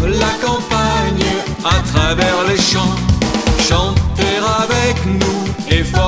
la campagne, à travers les champs. Chanter avec nous et fort.